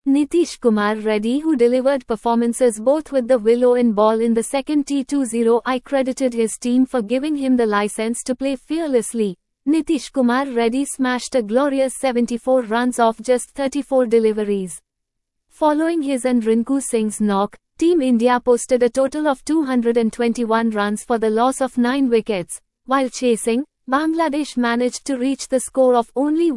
Nitish Kumar Reddy, who delivered performances both with the willow and ball in the second T20I, credited his team for giving him the license to play fearlessly. Nitish Kumar Reddy smashed a glorious 74 runs off just 34 deliveries. Following his and Rinku Singh's knock, Team India posted a total of 221 runs for the loss of 9 wickets. While chasing, Bangladesh managed to reach the score of only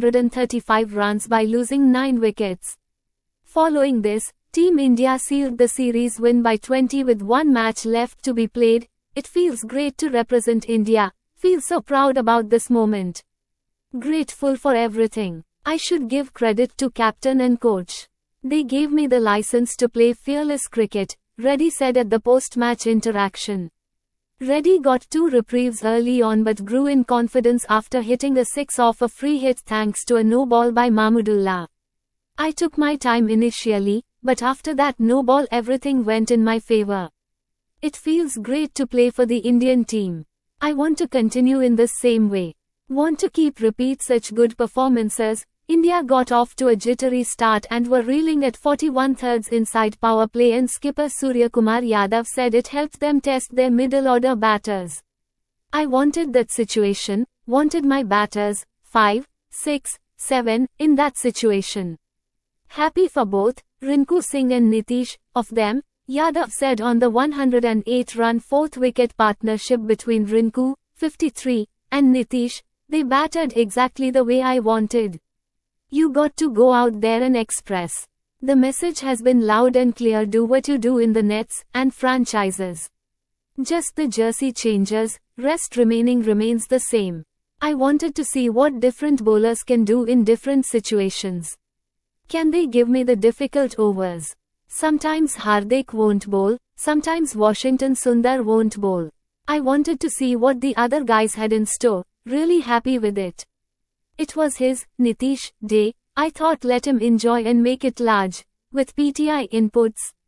135 runs by losing 9 wickets. Following this, Team India sealed the series win by 20 with one match left to be played. It feels great to represent India. Feel so proud about this moment. Grateful for everything. I should give credit to captain and coach. They gave me the license to play fearless cricket, Reddy said at the post-match interaction. Reddy got 2 reprieves early on but grew in confidence after hitting a 6 off a free hit thanks to a no ball by Mahmudullah. I took my time initially, but after that no ball everything went in my favor. It feels great to play for the Indian team. I want to continue in this same way. Want to keep repeat such good performances. India got off to a jittery start and were reeling at 41/3 inside power play, and skipper Suryakumar Yadav said it helped them test their middle order batters. I wanted that situation, wanted my batters, 5, 6, 7, in that situation. Happy for both, Rinku Singh and Nitish, of them, Yadav said on the 108-run 4th wicket partnership between Rinku, 53, and Nitish. They batted exactly the way I wanted. You got to go out there and express. The message has been loud and clear: do what you do in the nets and franchises. Just the jersey changes, rest remaining remains the same. I wanted to see what different bowlers can do in different situations. Can they give me the difficult overs? Sometimes Hardik won't bowl, sometimes Washington Sundar won't bowl. I wanted to see what the other guys had in store, really happy with it. It was his, Nitish, day. I thought let him enjoy and make it large. With PTI inputs,